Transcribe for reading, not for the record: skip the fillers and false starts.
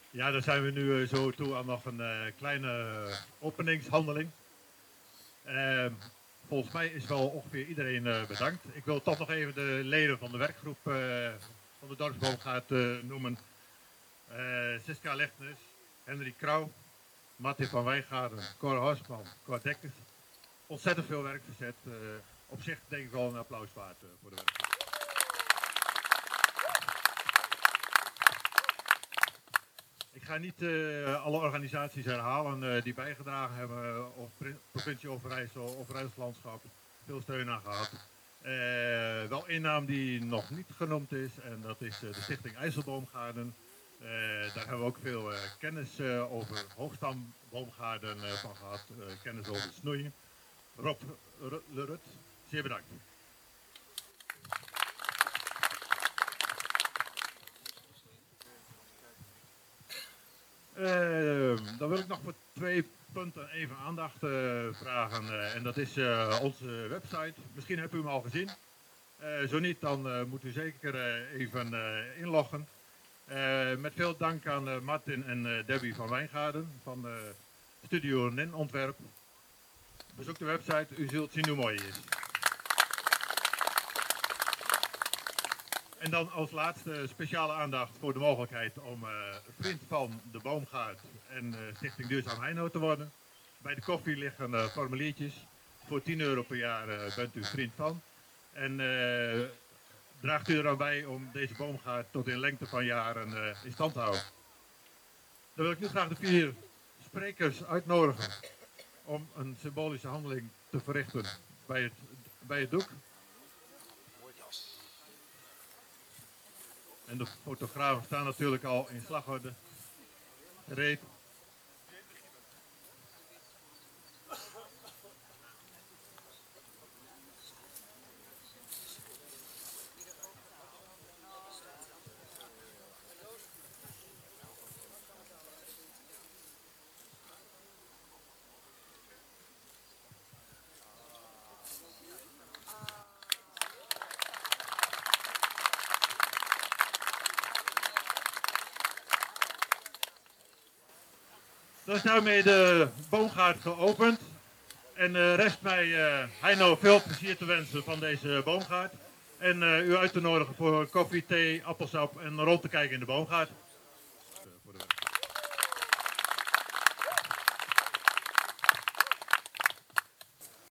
Ja, dan zijn we nu zo toe aan nog een kleine openingshandeling. Volgens mij is wel ongeveer iedereen bedankt. Ik wil toch nog even de leden van de werkgroep van de dorpsboomgaard noemen. Siska Lechtnes, Henry Krauw, Martin van Wijngaarden, Cor Horsman, Cor Dekkers. Ontzettend veel werk verzet. Op zich denk ik wel een applaus waard voor de werkgroep. Ik ga niet alle organisaties herhalen die bijgedragen hebben, of provincie Overijssel of Rijkslandschap, veel steun aan gehad. Wel één naam die nog niet genoemd is en dat is de Stichting IJsselboomgaarden. Daar hebben we ook veel kennis over hoogstamboomgaarden van gehad, kennis over snoeien. Rob Lerut, zeer bedankt. Dan wil ik nog voor 2 punten even aandacht vragen. En dat is onze website. Misschien hebt u hem al gezien. Zo niet, dan moet u zeker even inloggen. Met veel dank aan Martin en Debbie van Wijngaarden van Studio NIN Ontwerp. Bezoek de website, u zult zien hoe mooi hij is. En dan als laatste speciale aandacht voor de mogelijkheid om vriend van de Boomgaard en Stichting Duurzaam Heino te worden. Bij de koffie liggen formuliertjes. Voor €10 per jaar bent u vriend van. En draagt u er aan bij om deze boomgaard tot in lengte van jaren in stand te houden. Dan wil ik nu graag de 4 sprekers uitnodigen om een symbolische handeling te verrichten bij het doek. En de fotografen staan natuurlijk al in slagorde gereed. Dan is daarmee de boomgaard geopend. En rest mij Heino veel plezier te wensen van deze boomgaard. En u uit te nodigen voor koffie, thee, appelsap en rond te kijken in de boomgaard.